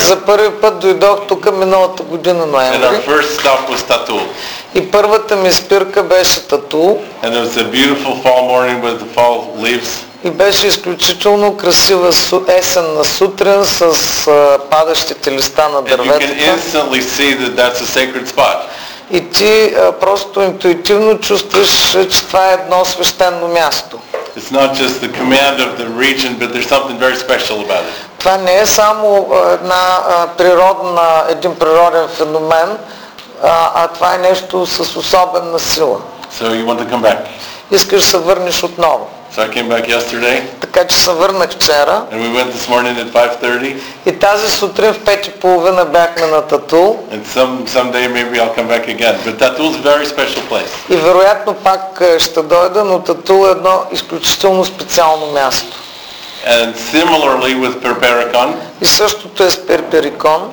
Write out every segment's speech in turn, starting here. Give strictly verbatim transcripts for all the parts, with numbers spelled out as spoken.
За първи път дойдох тук миналата година ноември. And our first stop was Tatul. И първата ми спирка беше Татул. And it was a beautiful fall morning with the fall leaves. И беше изключително красива есенна сутрин с а, падащите листа на дърветата. And you can instantly see that that's a sacred spot. И ти а, просто интуитивно чувстваш, че това е едно свещено място. It's not just the command of the region, but there's something very special about it. Това не е само една а, природна, един природен феномен, а, а това е нещо с особена сила. So you want to come back? Искаш да се върнеш отново. So I came back yesterday. Така че се върнах вчера. And we went this morning at five thirty. И тази сутрин в пет и половина бяхме на Татул. And some someday maybe I'll come back again. But Tatul is a very special place. И вероятно пак ще дойда, но Татул е едно изключително специално място. And similarly with Perperikon. И същото е с Перперикон.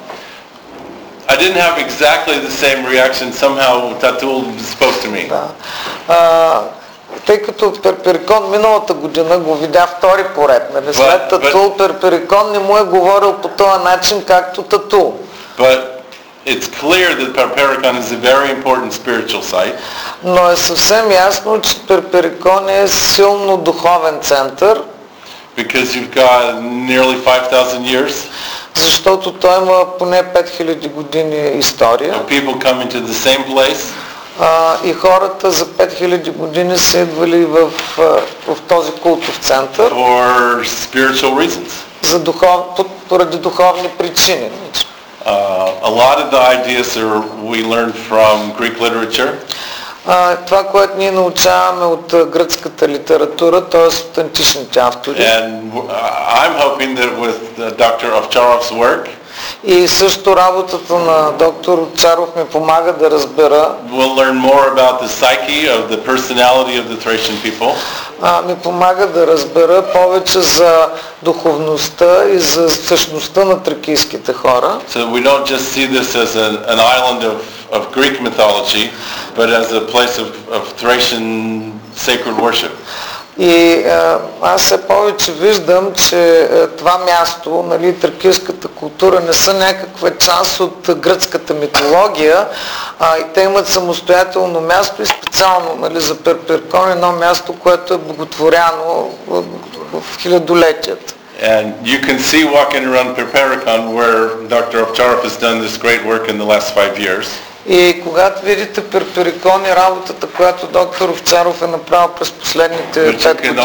I didn't have exactly the same reaction. Somehow Tatul spoke to me. Да. А, тъй като Перперикон миналата година го видя втори поред, нали? След Татул Перперикон не му е говорил по този начин, както Татул. But it's clear that Perperikon is a very important spiritual site. Но е съвсем ясно, че Перперикон е силно духовен център. Because you've got nearly five thousand years. Защото той има поне пет хиляди години история. And people come into the same place. А, и хората за пет хиляди години са идвали в, в този култов център. For spiritual reasons. За духов, поради духовни причини. Uh, a lot of the ideas are we learned from Greek literature. Uh, това, което ние научаваме от uh, гръцката литература, т.е. от античните автори. And uh, I'm hoping that with Doctor Ovcharov's work, и също работата на доктор Овчаров ми помага да разбера. We'll learn more about the psyche of the personality of the Thracian people. Uh, ми помага да разбера повече за духовността и за същността на тракийските хора. So we don't just see this as an, an island of of Greek mythology, but as a place of, of Thracian sacred worship. И а, аз все повече виждам, че а, това място, нали, тракийската култура не са някаква част от гръцката митология, а и те имат самостоятелно място и специално, нали, за Перперикон едно място, което е боготворяно в, в хилядолетията. And you can see walking around Perperikon where Doctor Ovcharov has done this great work in the last five years. И когато видите Перперикон и работата, която доктор Овчаров е направил през последните пет години,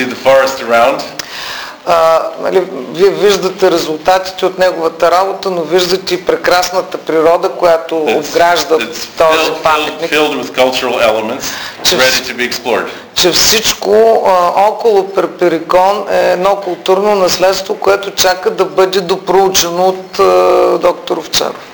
а, нали, вие виждате резултатите от неговата работа, но виждате и прекрасната природа, която обгражда този паметник. Че, че всичко а, около Перперикон е едно културно наследство, което чака да бъде допроучено от а, доктор Овчаров.